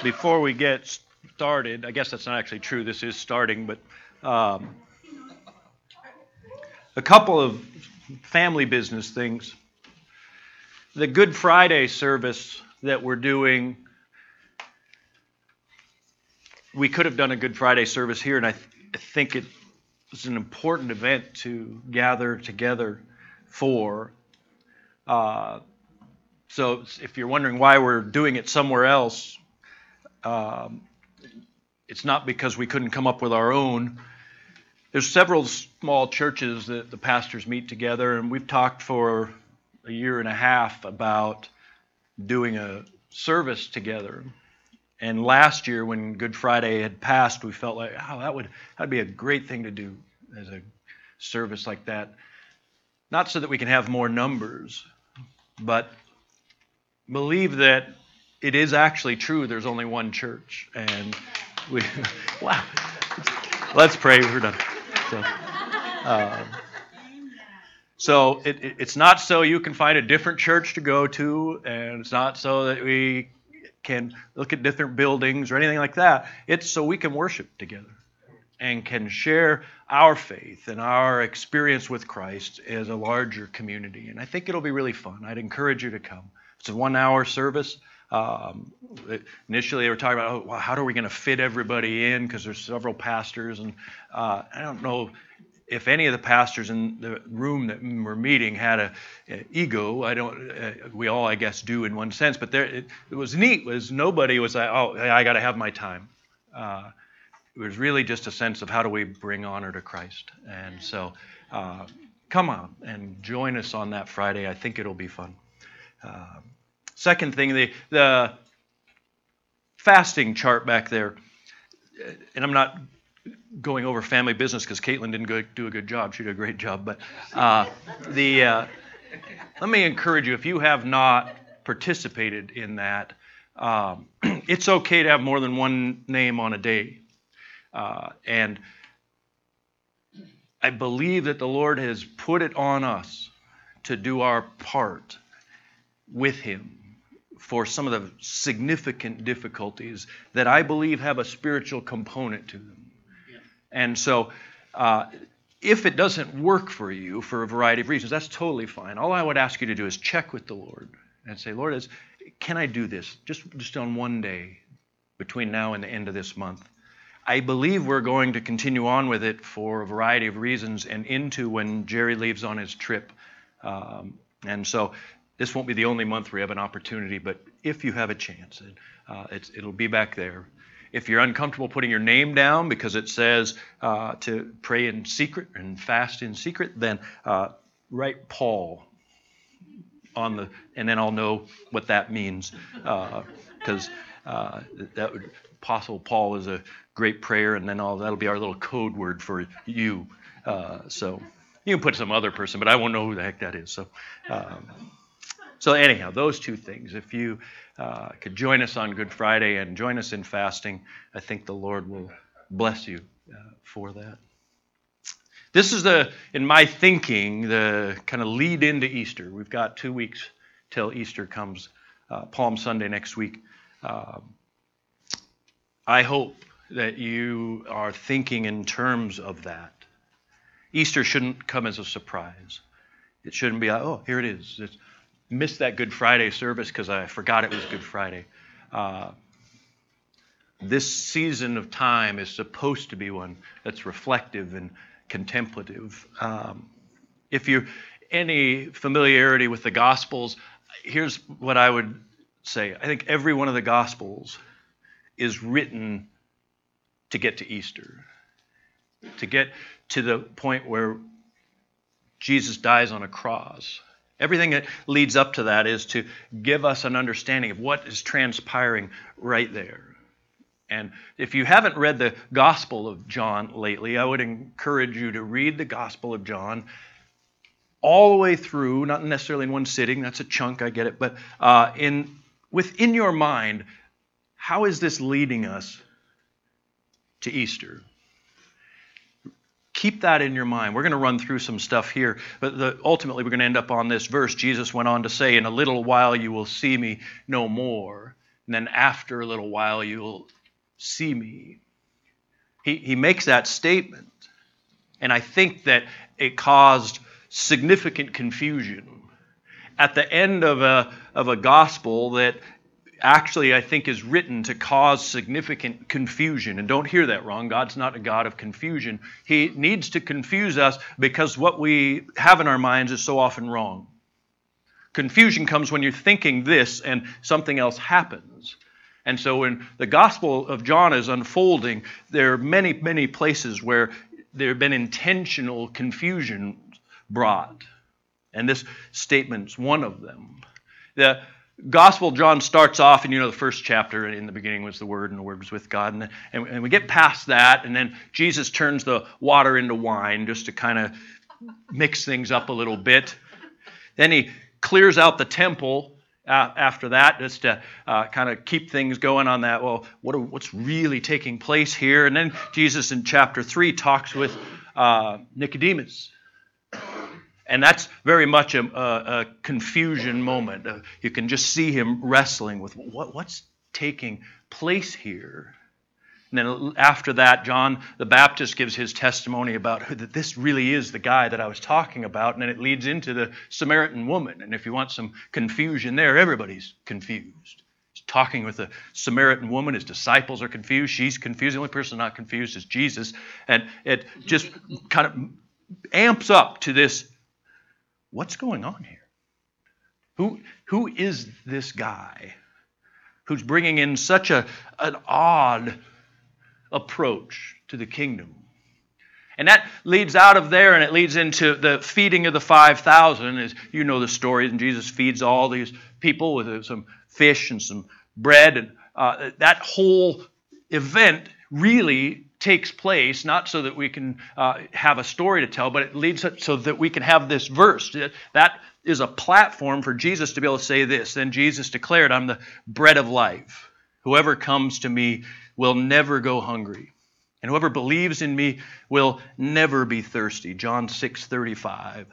Before we get started, I guess that's not actually true. This is starting, but a couple of family business things. The Good Friday service that we're doing, we could have done a Good Friday service here, and I think it's an important event to gather together for. So if you're wondering why we're doing it somewhere else, it's not because we couldn't come up with our own. There's several small churches that the pastors meet together, and we've talked for a year and a half about doing a service together. And last year, when Good Friday had passed, we felt like, that'd be a great thing to do as a service like that. Not so that we can have more numbers, but believe that it is actually true there's only one church. And wow. Let's pray. We're done. So it's not so you can find a different church to go to, and it's not so that we can look at different buildings or anything like that. It's so we can worship together and can share our faith and our experience with Christ as a larger community. And I think it'll be really fun. I'd encourage you to come. It's a 1-hour service. Initially, they were talking about, how are we going to fit everybody in? Because there's several pastors, and I don't know if any of the pastors in the room that we're meeting had an ego. We all, I guess, do in one sense. But it was neat. Nobody was like, I got to have my time. It was really just a sense of how do we bring honor to Christ. And so, come on and join us on that Friday. I think it'll be fun. Second thing, the fasting chart back there, and I'm not going over family business because Caitlin didn't do a good job. She did a great job. But let me encourage you, if you have not participated in that, it's okay to have more than one name on a day. And I believe that the Lord has put it on us to do our part with Him for some of the significant difficulties that I believe have a spiritual component to them. Yeah. And so if it doesn't work for you for a variety of reasons, that's totally fine. All I would ask you to do is check with the Lord and say, Lord, can I do this just on one day between now and the end of this month? I believe we're going to continue on with it for a variety of reasons and into when Jerry leaves on his trip. And so this won't be the only month we have an opportunity, but if you have a chance, it'll be back there. If you're uncomfortable putting your name down because it says to pray in secret and fast in secret, then write Paul and then I'll know what that means. Because Apostle Paul is a great prayer, and then that'll be our little code word for you. So you can put some other person, but I won't know who the heck that is. So anyhow, those two things. If you could join us on Good Friday and join us in fasting, I think the Lord will bless you for that. This is in my thinking, the kind of lead into Easter. We've got 2 weeks till Easter comes, Palm Sunday next week. I hope that you are thinking in terms of that. Easter shouldn't come as a surprise. It shouldn't be like, here it is. Missed that Good Friday service because I forgot it was Good Friday. This season of time is supposed to be one that's reflective and contemplative. If you any familiarity with the Gospels, here's what I would say. I think every one of the Gospels is written to get to Easter, to get to the point where Jesus dies on a cross. Everything that leads up to that is to give us an understanding of what is transpiring right there. And if you haven't read the Gospel of John lately, I would encourage you to read the Gospel of John all the way through, not necessarily in one sitting, that's a chunk, I get it, but within your mind, how is this leading us to Easter? Keep that in your mind. We're going to run through some stuff here, but ultimately we're going to end up on this verse. Jesus went on to say, "In a little while you will see me no more." and then after a little while you'll see me. He makes that statement. And I think that it caused significant confusion at the end of a gospel that actually I think is written to cause significant confusion. And don't hear that wrong. God's not a God of confusion. He needs to confuse us because what we have in our minds is so often wrong. Confusion comes when you're thinking this and something else happens. And so when the Gospel of John is unfolding, there are many, many places where there have been intentional confusion brought. And this statement's one of them. The Gospel of John starts off, and the first chapter, in the beginning was the Word, and the Word was with God. And we get past that, and then Jesus turns the water into wine just to kind of mix things up a little bit. Then he clears out the temple after that, just to kind of keep things going on that. Well, what's really taking place here? And then Jesus in chapter 3 talks with Nicodemus. And that's very much a confusion moment. You can just see him wrestling with what's taking place here. And then after that, John the Baptist gives his testimony about that this really is the guy that I was talking about. And then it leads into the Samaritan woman. And if you want some confusion there, everybody's confused. He's talking with the Samaritan woman. His disciples are confused. She's confused. The only person not confused is Jesus. And it just kind of amps up to this, what's going on here? Who is this guy who's bringing in such an odd approach to the kingdom? And that leads out of there, and it leads into the feeding of the 5,000. As you know the story, and Jesus feeds all these people with some fish and some bread. And that whole event really takes place, not so that we can have a story to tell, but it leads up so that we can have this verse. That is a platform for Jesus to be able to say this. Then Jesus declared, I'm the bread of life. Whoever comes to me will never go hungry. And whoever believes in me will never be thirsty. John 6:35.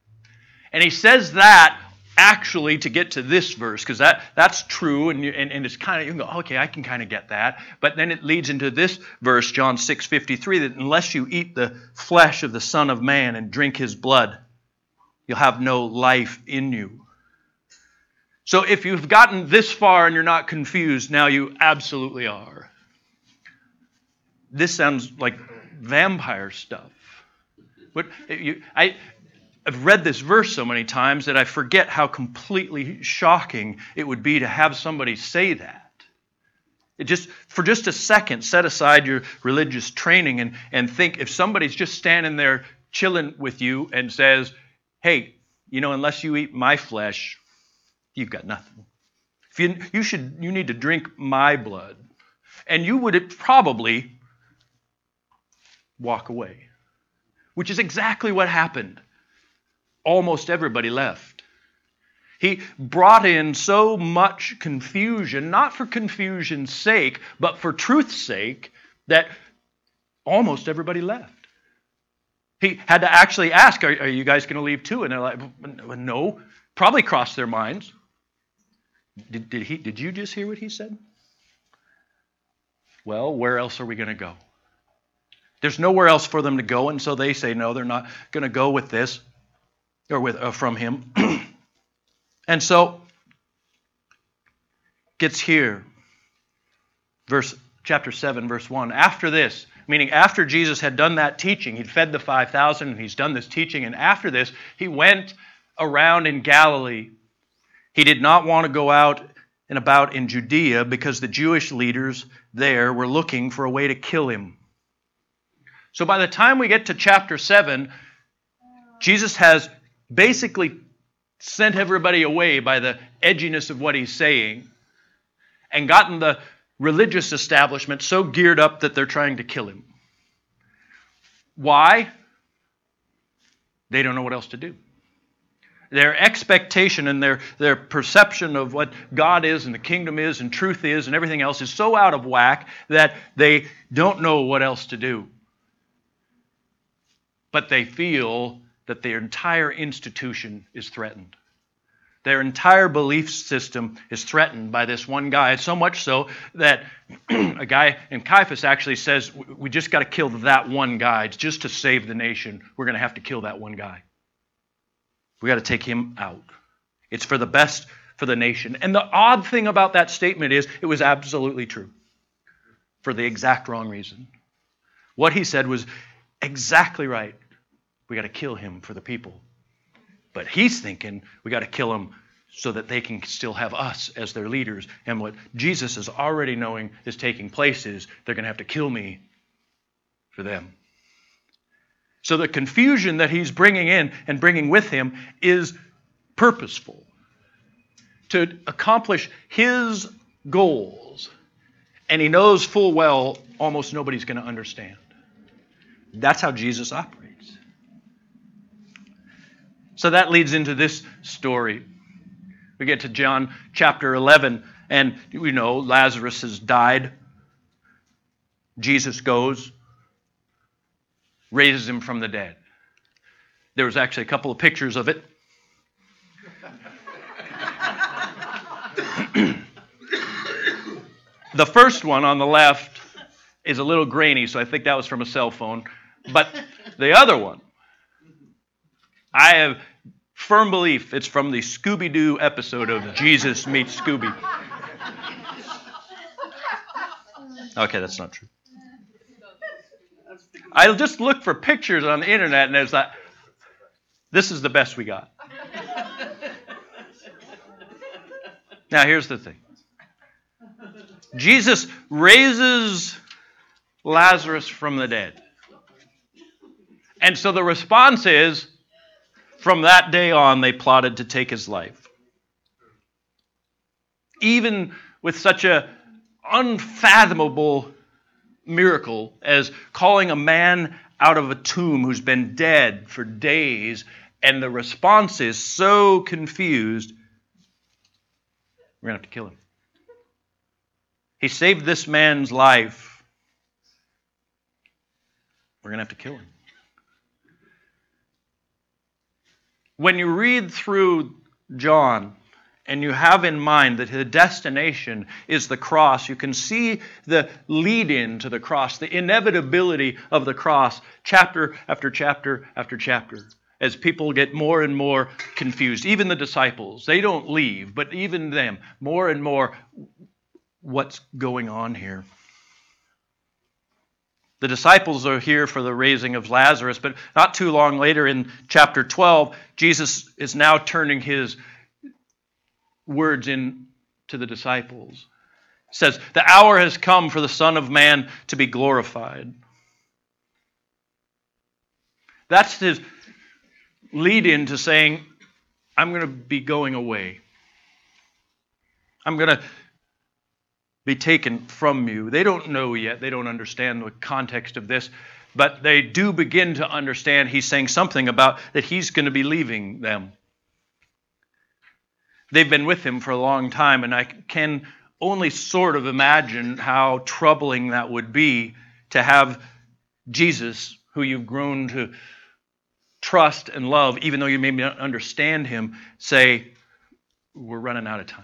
And he says that actually to get to this verse, because that's true, and it's kind of, you can go, okay, I can kind of get that. But then it leads into this verse, John 6:53, that unless you eat the flesh of the Son of Man and drink his blood, you'll have no life in you. So if you've gotten this far and you're not confused, now you absolutely are. This sounds like vampire stuff. But I've read this verse so many times that I forget how completely shocking it would be to have somebody say that. For just a second, set aside your religious training and think, if somebody's just standing there chilling with you and says, hey, unless you eat my flesh, you've got nothing. You need to drink my blood. And you would probably walk away, which is exactly what happened. Almost everybody left. He brought in so much confusion, not for confusion's sake, but for truth's sake, that almost everybody left. He had to actually ask, are you guys going to leave too? And they're like, no. Probably crossed their minds. Did you just hear what he said? Well, where else are we going to go? There's nowhere else for them to go, and so they say no, they're not going to go with this, or from him. And so, gets here, chapter 7, verse 1. After this, meaning after Jesus had done that teaching, he'd fed the 5,000, and he's done this teaching, and after this, he went around in Galilee. He did not want to go out and about in Judea because the Jewish leaders there were looking for a way to kill him. So by the time we get to chapter 7, Jesus has basically sent everybody away by the edginess of what he's saying and gotten the religious establishment so geared up that they're trying to kill him. Why? They don't know what else to do. Their expectation and their perception of what God is and the kingdom is and truth is and everything else is so out of whack that they don't know what else to do. But they feel that their entire institution is threatened. Their entire belief system is threatened by this one guy, so much so that a guy in Caiaphas actually says, we just got to kill that one guy. Just to save the nation, we're going to have to kill that one guy. We got to take him out. It's for the best for the nation. And the odd thing about that statement is it was absolutely true for the exact wrong reason. What he said was exactly right. We got to kill him for the people. But he's thinking we got to kill him so that they can still have us as their leaders. And what Jesus is already knowing is taking place is they're going to have to kill me for them. So the confusion that he's bringing in and bringing with him is purposeful to accomplish his goals. And he knows full well almost nobody's going to understand. That's how Jesus operates. So that leads into this story. We get to John chapter 11, and we know Lazarus has died. Jesus goes, raises him from the dead. There was actually a couple of pictures of it. The first one on the left is a little grainy, so I think that was from a cell phone. But the other one, I have firm belief it's from the Scooby-Doo episode of Jesus Meets Scooby. Okay, that's not true. I just looked for pictures on the internet, and there's that. This is the best we got. Now, here's the thing. Jesus raises Lazarus from the dead. And so the response is, from that day on, they plotted to take his life. Even with such an unfathomable miracle as calling a man out of a tomb who's been dead for days, and the response is so confused, we're going to have to kill him. He saved this man's life. We're going to have to kill him. When you read through John and you have in mind that the destination is the cross, you can see the lead-in to the cross, the inevitability of the cross, chapter after chapter after chapter, as people get more and more confused. Even the disciples, they don't leave, but even them, more and more, what's going on here? The disciples are here for the raising of Lazarus, but not too long later in chapter 12, Jesus is now turning his words in to the disciples. He says, the hour has come for the Son of Man to be glorified. That's his lead-in to saying, I'm going to be going away. I'm going to be taken from you. They don't know yet. They don't understand the context of this. But they do begin to understand he's saying something about that he's going to be leaving them. They've been with him for a long time, and I can only sort of imagine how troubling that would be to have Jesus, who you've grown to trust and love, even though you may not understand him, say, we're running out of time.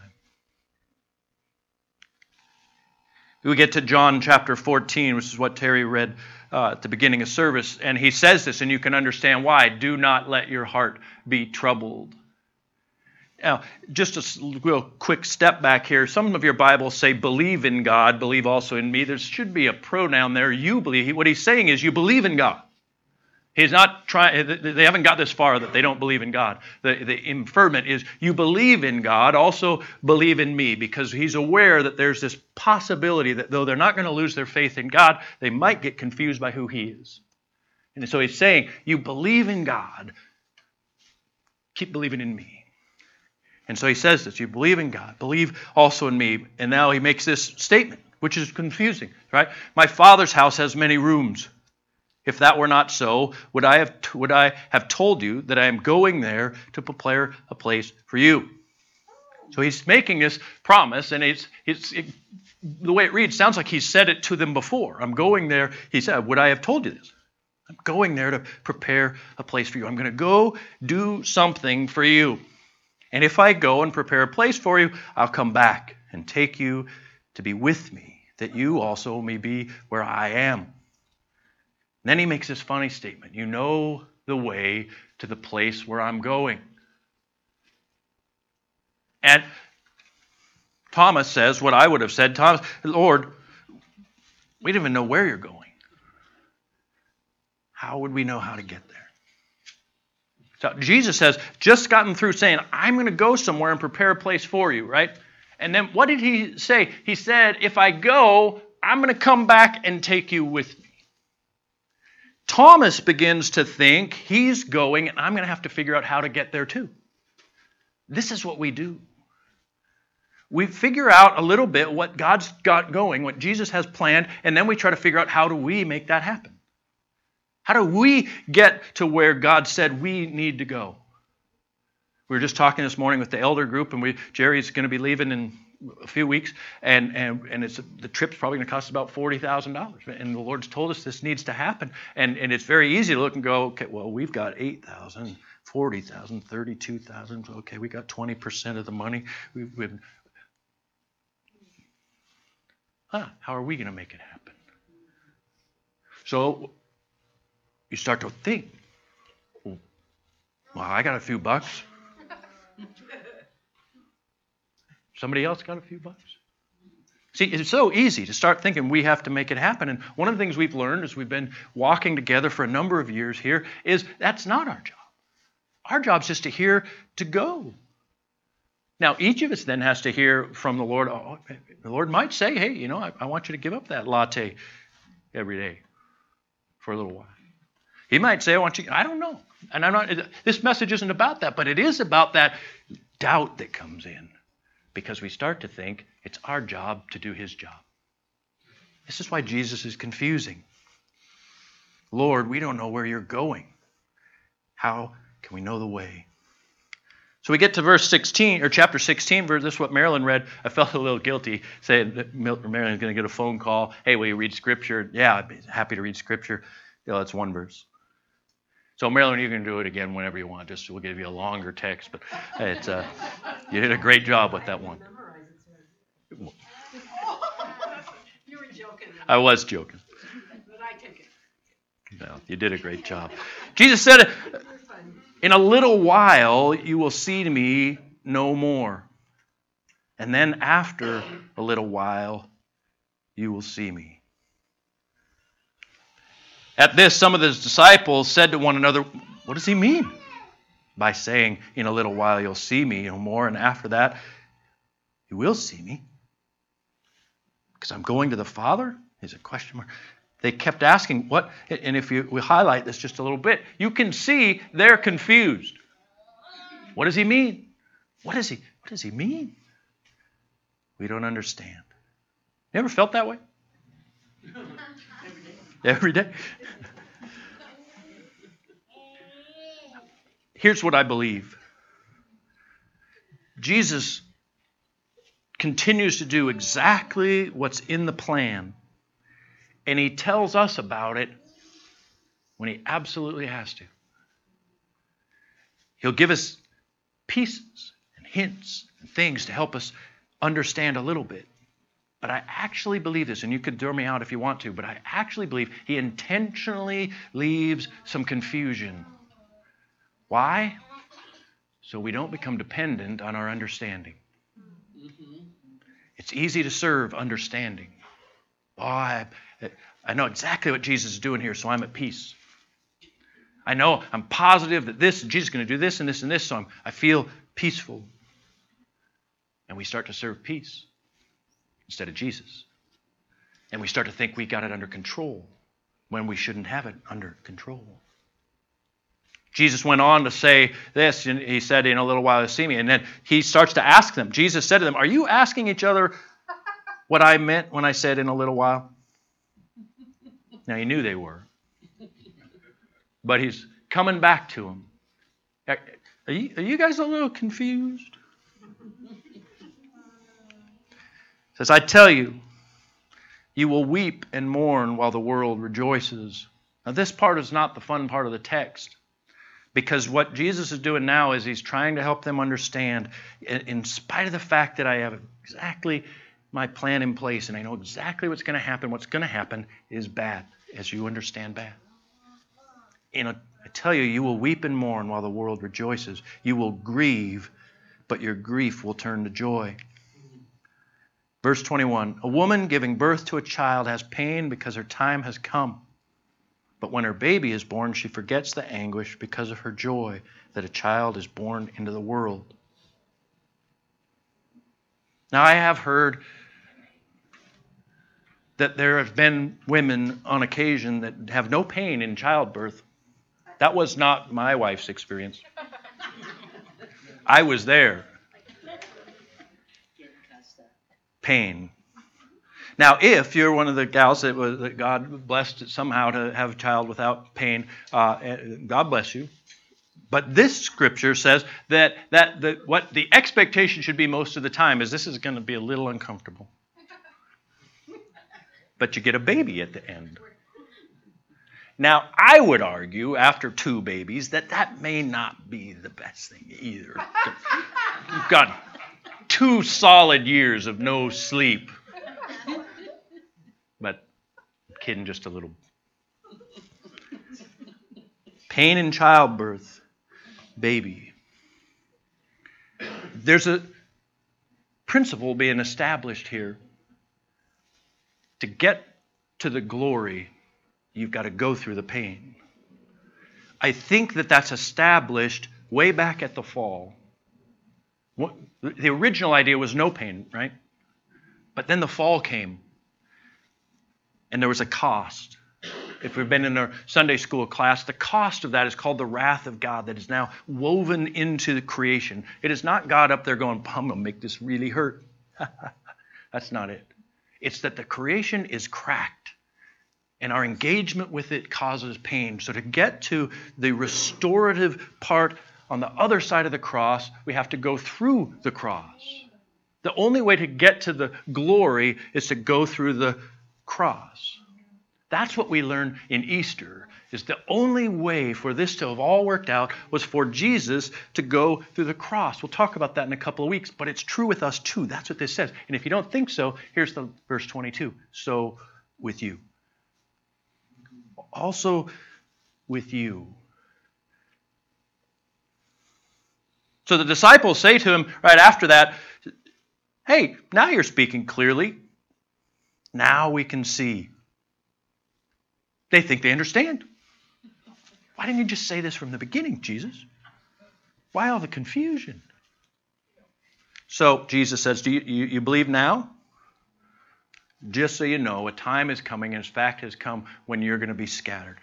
We get to John chapter 14, which is what Terry read at the beginning of service. And he says this, and you can understand why. Do not let your heart be troubled. Now, just a real quick step back here. Some of your Bibles say, believe in God, believe also in me. There should be a pronoun there, you believe. What he's saying is, you believe in God. He's not trying, they haven't got this far that they don't believe in God. The inferment is, you believe in God, also believe in me, because he's aware that there's this possibility that though they're not going to lose their faith in God, they might get confused by who he is. And so he's saying, you believe in God, keep believing in me. And so he says this, you believe in God, believe also in me. And now he makes this statement, which is confusing, right? My Father's house has many rooms. If that were not so, would I have told you that I am going there to prepare a place for you? So he's making this promise, and the way it reads sounds like he said it to them before. I'm going there. He said, would I have told you this? I'm going there to prepare a place for you. I'm going to go do something for you. And if I go and prepare a place for you, I'll come back and take you to be with me, that you also may be where I am. And then he makes this funny statement. You know the way to the place where I'm going. And Thomas says what I would have said. Thomas, Lord, we don't even know where you're going. How would we know how to get there? So Jesus has just gotten through saying, I'm going to go somewhere and prepare a place for you, right? And then what did he say? He said, if I go, I'm going to come back and take you with me. Thomas begins to think he's going and I'm going to have to figure out how to get there too. This is what we do. We figure out a little bit what God's got going, what Jesus has planned, and then we try to figure out how do we make that happen. How do we get to where God said we need to go? We were just talking this morning with the elder group, and Jerry's going to be leaving in a few weeks, and the trip's probably going to cost about $40,000. And the Lord's told us this needs to happen. And it's very easy to look and go, okay, well, we've got 8,000, 40,000, 32,000. Okay, we got 20% of the money. How are we going to make it happen? So you start to think, well, I got a few bucks. Somebody else got a few bucks? See, it's so easy to start thinking we have to make it happen. And one of the things we've learned as we've been walking together for a number of years here is that's not our job. Our job is just to hear to go. Now, each of us then has to hear from the Lord. Oh, the Lord might say, hey, I want you to give up that latte every day for a little while. He might say, I don't know. And this message isn't about that, but it is about that doubt that comes in because we start to think it's our job to do his job. This is why Jesus is confusing. Lord, we don't know where you're going. How can we know the way? So we get to verse 16, or chapter 16, this is what Marilyn read. I felt a little guilty saying that Marilyn's going to get a phone call. Hey, will you read Scripture? Yeah, I'd be happy to read Scripture. It's one verse. So Marilyn, you can do it again whenever you want. We'll give you a longer text, but you did a great job with that one. You were joking. I was joking. But I take it. No, you did a great job. Jesus said, in a little while you will see me no more. And then after a little while you will see me. At this, some of his disciples said to one another, what does he mean by saying, in a little while you'll see me no more, and after that you will see me? Because I'm going to the Father? Is a question mark. They kept asking what, and if we highlight this just a little bit, you can see they're confused. What does he mean? What does he mean? We don't understand. You ever felt that way? Every day. Here's what I believe. Jesus continues to do exactly what's in the plan. And he tells us about it when he absolutely has to. He'll give us pieces and hints and things to help us understand a little bit. But I actually believe this, and you could throw me out if you want to, but I actually believe he intentionally leaves some confusion. Why? So we don't become dependent on our understanding. It's easy to serve understanding. I know exactly what Jesus is doing here, so I'm at peace. I know, I'm positive that Jesus is going to do this and this and this, so I feel peaceful. And we start to serve peace instead of Jesus. And we start to think we got it under control when we shouldn't have it under control. Jesus went on to say this, and he said, in a little while you'll see me. And then he starts to ask them. Jesus said to them, are you asking each other what I meant when I said in a little while? Now, he knew they were. But he's coming back to them. Are you guys a little confused? He says, I tell you, you will weep and mourn while the world rejoices. Now, this part is not the fun part of the text. Because what Jesus is doing now is he's trying to help them understand, in spite of the fact that I have exactly my plan in place and I know exactly what's going to happen is bad, as you understand bad. I tell you, you will weep and mourn while the world rejoices. You will grieve, but your grief will turn to joy. Verse 21, a woman giving birth to a child has pain because her time has come. But when her baby is born, she forgets the anguish because of her joy that a child is born into the world. Now, I have heard that there have been women on occasion that have no pain in childbirth. That was not my wife's experience. I was there. Pain. Now, if you're one of the gals that God blessed somehow to have a child without pain, God bless you. But this scripture says that what the expectation should be most of the time is this is going to be a little uncomfortable. But you get a baby at the end. Now, I would argue after 2 babies that may not be the best thing either. You've got 2 solid years of no sleep. But I'm kidding just a little. Pain in childbirth, baby. There's a principle being established here. To get to the glory, you've got to go through the pain. I think that's established way back at the fall. The original idea was no pain, right? But then the fall came. And there was a cost. If we've been in our Sunday school class, the cost of that is called the wrath of God that is now woven into the creation. It is not God up there going, I'm going to make this really hurt. That's not it. It's that the creation is cracked. And our engagement with it causes pain. So to get to the restorative part on the other side of the cross, we have to go through the cross. The only way to get to the glory is to go through the cross. That's what we learn in Easter, is the only way for this to have all worked out was for Jesus to go through the cross. We'll talk about that in a couple of weeks, but it's true with us too. That's what this says. And if you don't think so, here's the verse 22. So with you. Also with you. So the disciples say to him right after that, hey, now you're speaking clearly. Now we can see. They think they understand. Why didn't you just say this from the beginning, Jesus? Why all the confusion? So Jesus says, do you believe now? Just so you know, a time is coming, and in fact has come, when you're going to be scattered.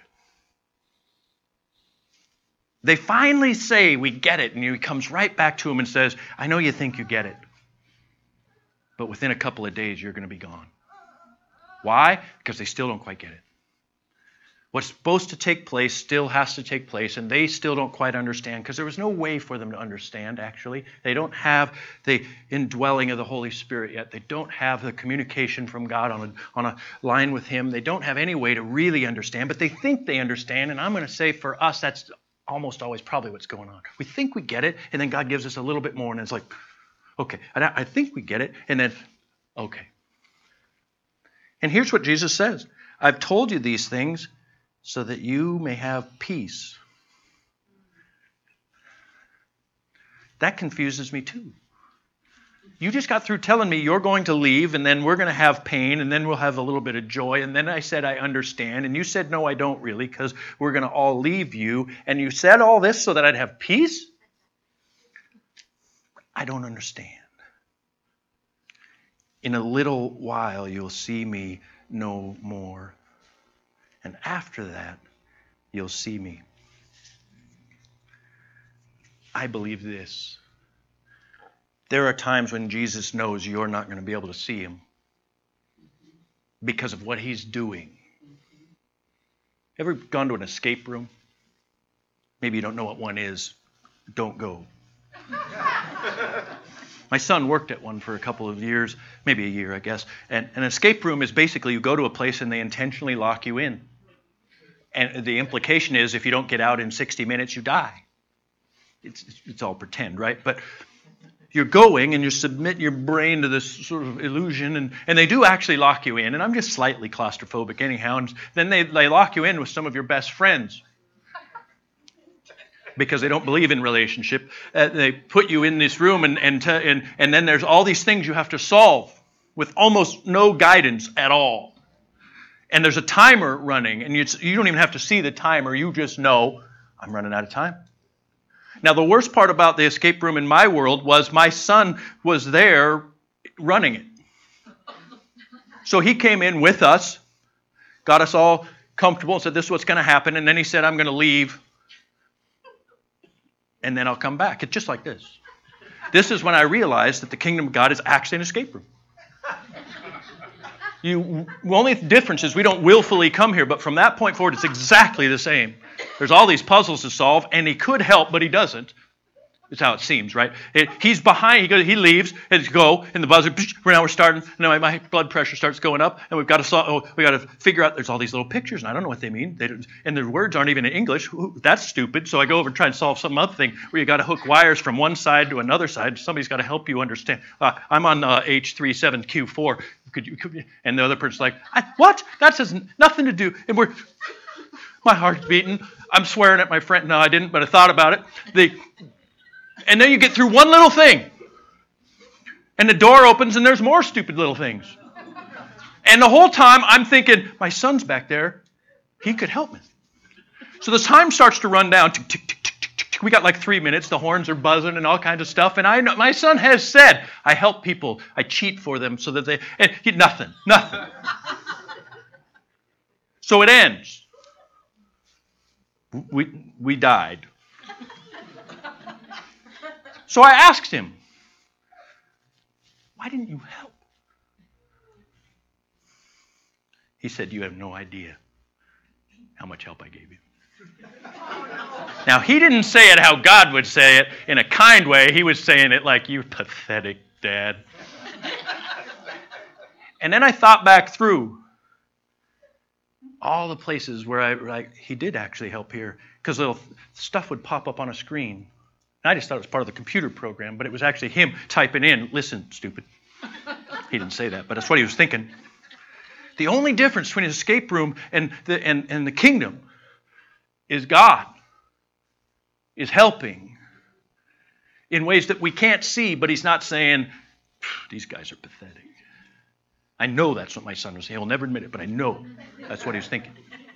They finally say, we get it. And he comes right back to him and says, I know you think you get it. But within a couple of days, you're going to be gone. Why? Because they still don't quite get it. What's supposed to take place still has to take place, and they still don't quite understand, because there was no way for them to understand, actually. They don't have the indwelling of the Holy Spirit yet. They don't have the communication from God on a line with Him. They don't have any way to really understand, but they think they understand, and I'm going to say for us, that's almost always probably what's going on. We think we get it, and then God gives us a little bit more, and it's like, okay, I think we get it, and then, okay. And here's what Jesus says. I've told you these things so that you may have peace. That confuses me too. You just got through telling me you're going to leave, and then we're going to have pain, and then we'll have a little bit of joy, and then I said I understand, and you said no, I don't really, because we're going to all leave you, and you said all this so that I'd have peace? I don't understand. In a little while you'll see me no more. And after that, you'll see me. I believe this. There are times when Jesus knows you're not going to be able to see Him because of what He's doing. Ever gone to an escape room? Maybe you don't know what one is. Don't go. My son worked at one for a couple of years, maybe a year, I guess. And an escape room is basically you go to a place and they intentionally lock you in. And the implication is if you don't get out in 60 minutes, you die. it's all pretend, right? But you're going and you submit your brain to this sort of illusion, and they do actually lock you in. And I'm just slightly claustrophobic anyhow. And then they lock you in with some of your best friends because they don't believe in relationship. They put you in this room, and then there's all these things you have to solve with almost no guidance at all. And there's a timer running, and you don't even have to see the timer. You just know, I'm running out of time. Now, the worst part about the escape room in my world was my son was there running it. So he came in with us, got us all comfortable, and said, this is what's going to happen. And then he said, I'm going to leave, and then I'll come back. It's just like this. This is when I realized that the kingdom of God is actually an escape room. The only difference is we don't willfully come here, but from that point forward, it's exactly the same. There's all these puzzles to solve, and he could help, but he doesn't. That's how it seems, right? He's behind. He leaves, and go, and the buzzer. Now we're starting. And my blood pressure starts going up, and we've got to figure out. There's all these little pictures, and I don't know what they mean. And the words aren't even in English. That's stupid. So I go over and try and solve some other thing where you got to hook wires from one side to another side. Somebody's got to help you understand. I'm on H37Q4. And the other person's like, what? That has nothing to do. And my heart's beating. I'm swearing at my friend. No, I didn't, but I thought about it. And then you get through one little thing. And the door opens and there's more stupid little things. And the whole time I'm thinking, my son's back there. He could help me. So the time starts to run down. We got like 3 minutes. The horns are buzzing and all kinds of stuff. And I know my son has said, I help people. I cheat for them so that nothing. So it ends. We died. So I asked him, why didn't you help? He said, you have no idea how much help I gave you. Now, he didn't say it how God would say it in a kind way. He was saying it like, you pathetic dad. And then I thought back through all the places where he did actually help here, because little stuff would pop up on a screen. And I just thought it was part of the computer program, but it was actually him typing in, listen, stupid. He didn't say that, but that's what he was thinking. The only difference between an escape room and the kingdom is God is helping in ways that we can't see, but he's not saying, these guys are pathetic. I know that's what my son was saying. He'll never admit it, but I know that's what he was thinking.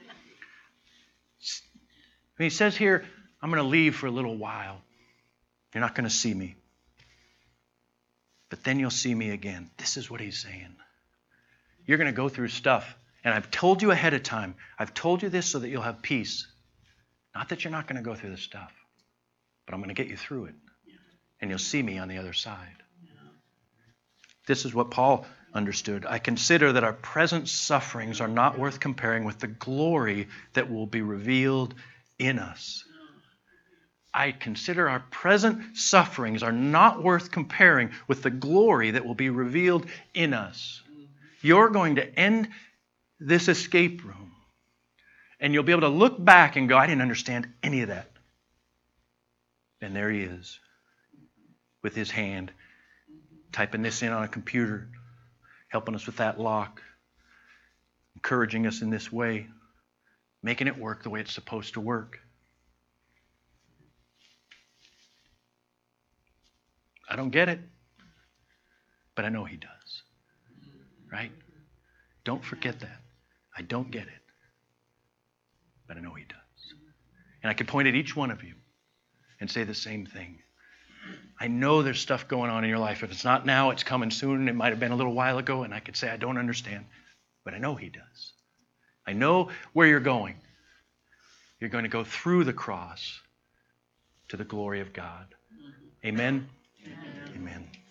And he says here, I'm going to leave for a little while. You're not going to see me. But then you'll see me again. This is what he's saying. You're going to go through stuff. And I've told you ahead of time. I've told you this so that you'll have peace. Not that you're not going to go through this stuff. But I'm going to get you through it. And you'll see me on the other side. This is what Paul understood. I consider that our present sufferings are not worth comparing with the glory that will be revealed in us. I consider our present sufferings are not worth comparing with the glory that will be revealed in us. You're going to end this escape room, and you'll be able to look back and go, I didn't understand any of that. And there he is, with his hand, typing this in on a computer, helping us with that lock, encouraging us in this way, making it work the way it's supposed to work. I don't get it, but I know he does. Right? Don't forget that. I don't get it, but I know he does. And I could point at each one of you and say the same thing. I know there's stuff going on in your life. If it's not now, it's coming soon. It might have been a little while ago, and I could say I don't understand, but I know he does. I know where you're going. You're going to go through the cross to the glory of God. Amen? Amen. Amen.